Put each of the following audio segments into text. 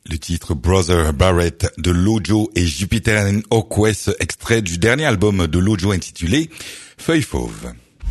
Le titre Brother Barrett de Lojo et Jupiter and Hawkwest, extrait du dernier album de Lojo intitulé Feuille Fauve.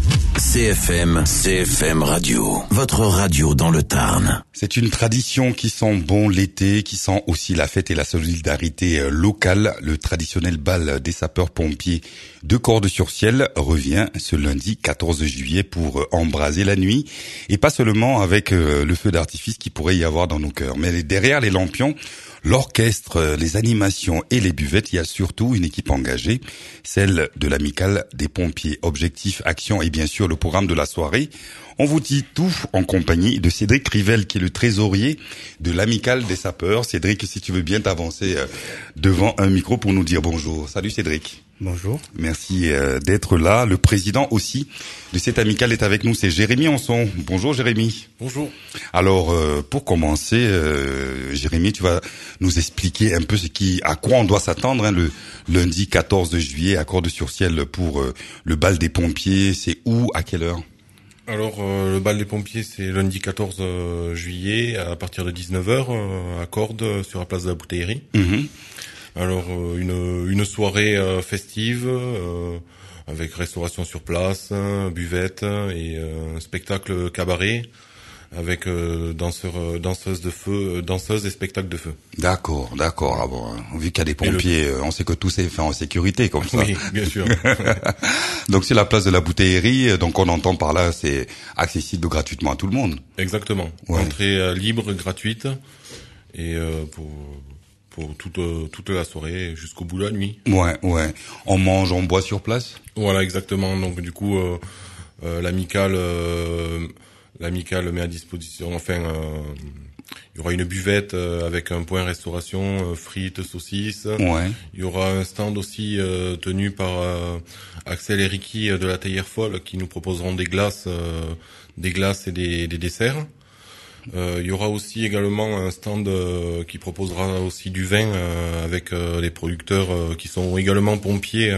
CFM Radio, votre radio dans le Tarn. C'est une tradition qui sent bon l'été, qui sent aussi la fête et la solidarité locale. Le traditionnel bal des sapeurs-pompiers de Cordes-sur-Ciel revient ce lundi 14 juillet pour embraser la nuit. Et pas seulement avec le feu d'artifice qui pourrait y avoir dans nos cœurs, mais derrière les lampions, l'orchestre, les animations et les buvettes, il y a surtout une équipe engagée, celle de l'amicale des pompiers. Objectif, action et bien sûr le programme de la soirée. On vous dit tout en compagnie de Cédric Rivel qui est le trésorier de l'amicale des sapeurs. Cédric, si tu veux bien t'avancer devant un micro pour nous dire bonjour. Salut Cédric. Bonjour. Merci d'être là. Le président aussi de cette amicale est avec nous, c'est Jérémy Anson. Bonjour Jérémy. Bonjour. Alors pour commencer, Jérémy, tu vas nous expliquer un peu à quoi on doit s'attendre le lundi 14 juillet à Cordes-sur-Ciel pour le bal des pompiers. C'est où, à quelle heure? Alors le bal des pompiers c'est lundi 14 juillet à partir de 19h à Cordes sur la place de la Bouteillerie. Alors une soirée festive avec restauration sur place, buvette et un spectacle cabaret avec danseuses et spectacles de feu. D'accord. Ah bon, vu qu'il y a des pompiers, on sait que tout s'est fait en sécurité comme ça. Oui, bien sûr. Donc c'est la place de la Bouteillerie, donc on entend par là c'est accessible gratuitement à tout le monde. Exactement. Ouais. Entrée libre, gratuite et pour toute la soirée jusqu'au bout de la nuit. Ouais. On mange, on boit sur place. Voilà, exactement. Donc du coup l'amicale met à disposition, il y aura une buvette avec un point restauration, frites, saucisses. Ouais. Il y aura un stand aussi tenu par Axel et Ricky de la Théière Folle qui nous proposeront des glaces et des desserts. Il y aura aussi également un stand qui proposera aussi du vin avec les producteurs qui sont également pompiers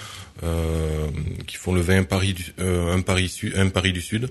qui font le vin un Paris du Sud.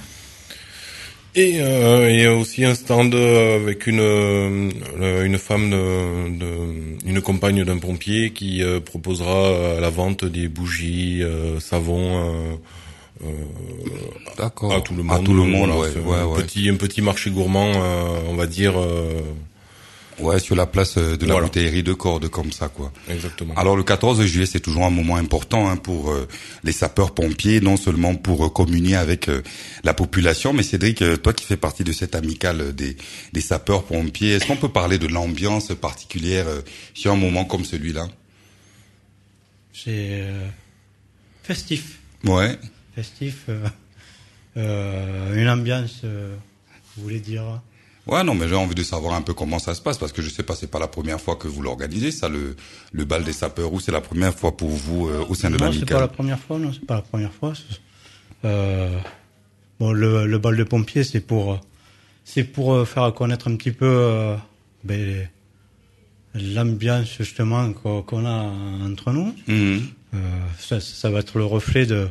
Et il y a aussi un stand avec une femme une compagne d'un pompier qui proposera la vente des bougies, savons d'accord. à tout le monde. Voilà, un petit marché gourmand, on va dire. Ouais, sur la place de la Bouteillerie de Cordes, comme ça, quoi. Exactement. Alors, le 14 juillet, c'est toujours un moment important pour les sapeurs-pompiers, non seulement pour communier avec la population, mais Cédric, toi qui fais partie de cette amicale des sapeurs-pompiers, est-ce qu'on peut parler de l'ambiance particulière sur un moment comme celui-là? C'est festif. Ouais. Festif. Une ambiance, vous voulez dire? Ouais, non, mais j'ai envie de savoir un peu comment ça se passe, parce que je sais pas, c'est pas la première fois que vous l'organisez, ça, le bal des sapeurs, ou c'est la première fois pour vous au sein de l'amicale? Non, c'est pas la première fois. Bon, le bal des pompiers, c'est pour faire connaître un petit peu l'ambiance justement qu'on a entre nous. Ça va être le reflet de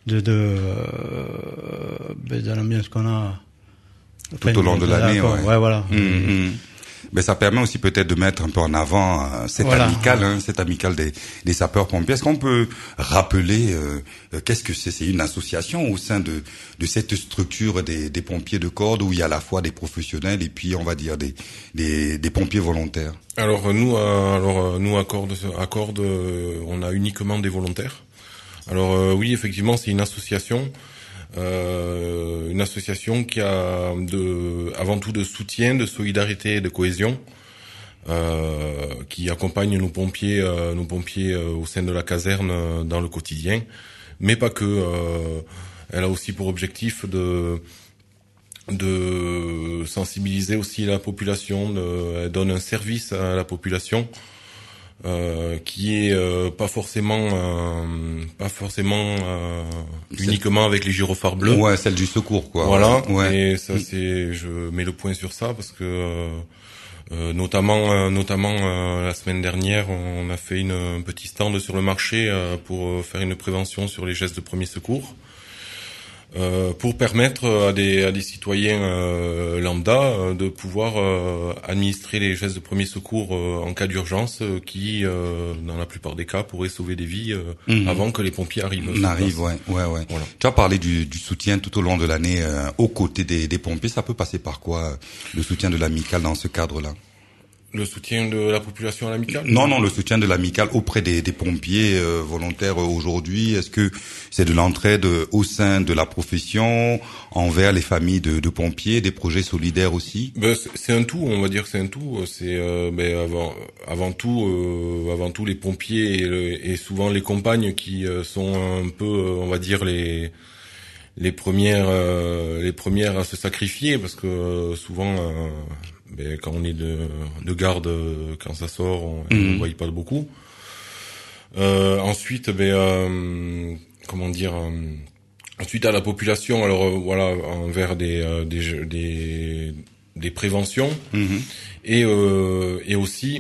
l'ambiance qu'on a tout au long de l'année, ouais, voilà. Mais ça permet aussi peut-être de mettre un peu en avant cette amicale des sapeurs-pompiers. Est-ce qu'on peut rappeler qu'est-ce que c'est? C'est une association au sein de cette structure des pompiers de Cordes où il y a à la fois des professionnels et puis on va dire des pompiers volontaires. Alors nous à Cordes, on a uniquement des volontaires. Alors oui, effectivement, c'est une association qui a avant tout de soutien, de solidarité et de cohésion, qui accompagne nos pompiers au sein de la caserne dans le quotidien, mais pas que. Elle a aussi pour objectif de sensibiliser aussi la population. Elle donne un service à la population. Qui est pas forcément uniquement avec les gyrophares bleus. Ouais, celle du secours, quoi. Voilà. Ouais. Et ça, je mets le point sur ça parce que notamment la semaine dernière, on a fait un petit stand sur le marché pour faire une prévention sur les gestes de premier secours. pour permettre à des citoyens lambda de pouvoir administrer les gestes de premier secours en cas d'urgence qui, dans la plupart des cas, pourraient sauver des vies avant que les pompiers arrivent. Ouais. Voilà. Tu as parlé du soutien tout au long de l'année aux côtés des pompiers. Ça peut passer par quoi, le soutien de l'amicale dans ce cadre-là? Le soutien de la population à l'amicale? Non, le soutien de l'amicale auprès des pompiers volontaires aujourd'hui. Est-ce que c'est de l'entraide au sein de la profession envers les familles de pompiers, des projets solidaires aussi? C'est un tout, on va dire que c'est un tout. C'est avant tout les pompiers et souvent les compagnes qui sont un peu, on va dire les premières à se sacrifier, parce que souvent quand on est de garde, quand ça sort, on ne voit pas beaucoup. Ensuite, ensuite à la population, alors voilà, envers des préventions et aussi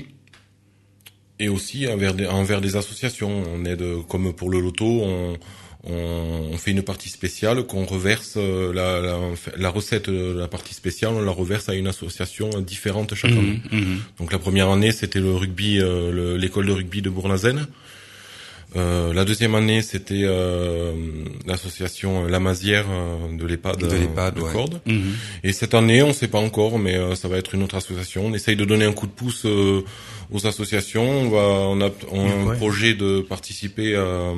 envers des associations. On aide, comme pour le loto, on fait une partie spéciale qu'on reverse, la recette de la partie spéciale, on la reverse à une association différente chaque année. Donc la première année, c'était le rugby, l'école de rugby de Bournazel. La deuxième année, c'était l'association La Mazière de l'EHPAD de Cordes. Et cette année, on sait pas encore, mais ça va être une autre association. On essaye de donner un coup de pouce aux associations. On a un projet de participer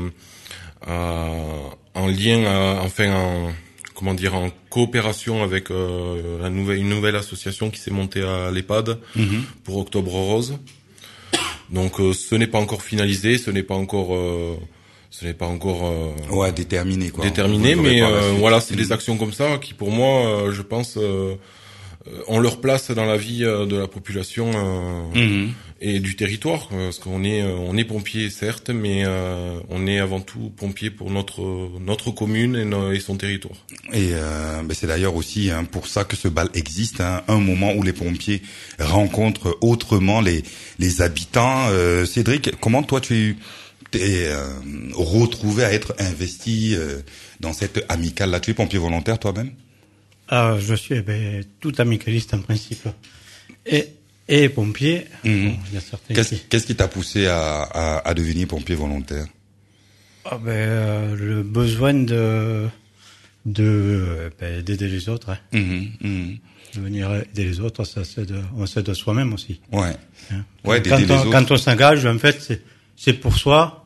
en lien, en coopération avec une nouvelle association qui s'est montée à l'EHPAD pour Octobre Rose. Donc ce n'est pas encore finalisé, ce n'est pas encore déterminé quoi. Déterminé, mais voilà, c'est des actions comme ça qui, pour moi, je pense, ont leur place dans la vie de la population et du territoire, parce qu'on est pompier certes, mais on est avant tout pompier pour notre commune et son territoire. Et c'est d'ailleurs aussi pour ça que ce bal existe, un moment où les pompiers rencontrent autrement les habitants. Cédric, comment toi tu t'es retrouvé à être investi dans cette amicale-là? Tu es pompier volontaire toi-même? Je suis tout amicaliste en principe. Et pompier. Bon, il y a certains Qu'est-ce qui t'a poussé à devenir pompier volontaire? Le besoin d'aider les autres. De venir aider les autres, on s'aide de soi-même aussi. Ouais. Quand on s'engage, en fait, c'est pour soi,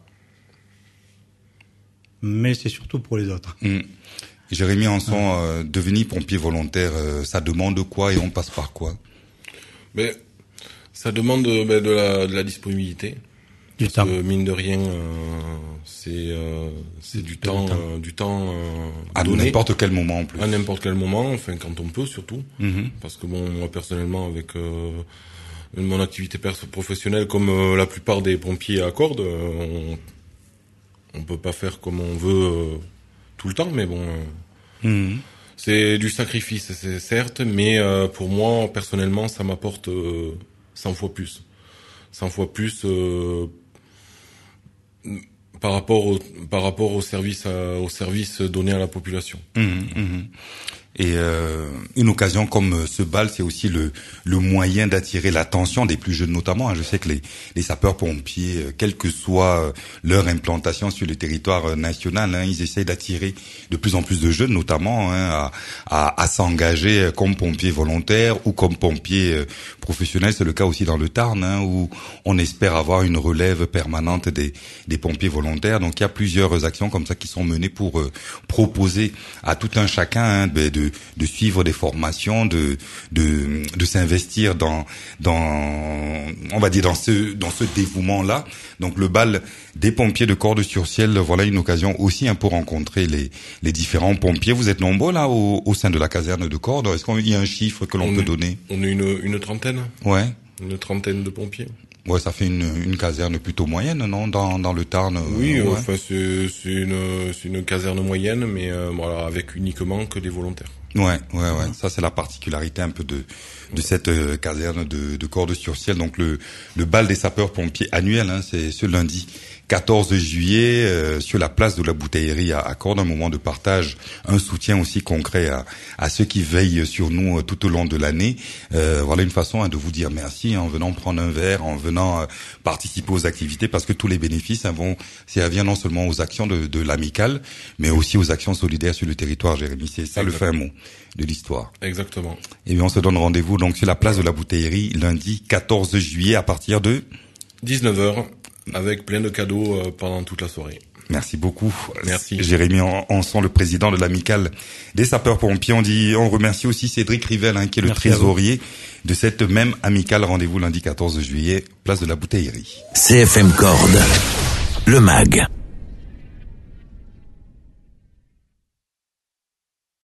mais c'est surtout pour les autres. Jérémy Anson, devenir pompier volontaire, ça demande quoi et on passe par quoi? Ça demande de la disponibilité. Du temps. Mine de rien, c'est du temps à donné. N'importe quel moment en plus. À n'importe quel moment, enfin quand on peut surtout. Parce que moi personnellement, avec mon activité professionnelle, comme la plupart des pompiers à cordes, on peut pas faire comme on veut tout le temps, mais bon. C'est du sacrifice, c'est certes, mais pour moi personnellement, ça m'apporte 100 fois plus. 100 fois plus par rapport au service donné à la population. Et une occasion comme ce bal, c'est aussi le moyen d'attirer l'attention des plus jeunes notamment. Je sais que les sapeurs-pompiers, quelle que soit leur implantation sur le territoire national, ils essayent d'attirer de plus en plus de jeunes notamment à s'engager comme pompiers volontaires ou comme pompiers professionnels. C'est le cas aussi dans le Tarn, où on espère avoir une relève permanente des pompiers volontaires. Donc il y a plusieurs actions comme ça qui sont menées pour proposer à tout un chacun de suivre des formations, de s'investir dans on va dire dans ce dévouement-là. Donc le bal des pompiers de Cordes-sur-Ciel, voilà une occasion aussi pour rencontrer les différents pompiers. Vous êtes nombreux là au sein de la caserne de Cordes. Est-ce qu'il y a un chiffre que l'on peut donner? On est une trentaine. Ouais. Une trentaine de pompiers. Ouais, ça fait une caserne plutôt moyenne, non, dans le Tarn. Oui, enfin c'est une caserne moyenne, mais voilà, avec uniquement que des volontaires. Ouais. Ça c'est la particularité un peu de cette caserne de Cordes-sur-Ciel. Donc le bal des sapeurs-pompiers annuel, c'est ce lundi 14 juillet sur la place de la Bouteillerie à Cordes, un moment de partage, un soutien aussi concret à ceux qui veillent sur nous tout au long de l'année. Voilà une façon de vous dire merci en venant prendre un verre, en venant participer aux activités, parce que tous les bénéfices vont servir non seulement aux actions de l'amicale, mais aussi aux actions solidaires sur le territoire, Jérémy. C'est ça. Exactement. Le fin mot de l'histoire. Exactement. Et bien on se donne rendez-vous donc sur la place de la Bouteillerie lundi 14 juillet à partir de 19h avec plein de cadeaux pendant toute la soirée. Merci beaucoup. Merci. Jérémy Anson, le président de l'amicale des sapeurs-pompiers. On remercie aussi Cédric Rivel, qui est le trésorier de cette même amicale. Rendez-vous lundi 14 juillet, place de la Bouteillerie. CFM Cordes, le MAG.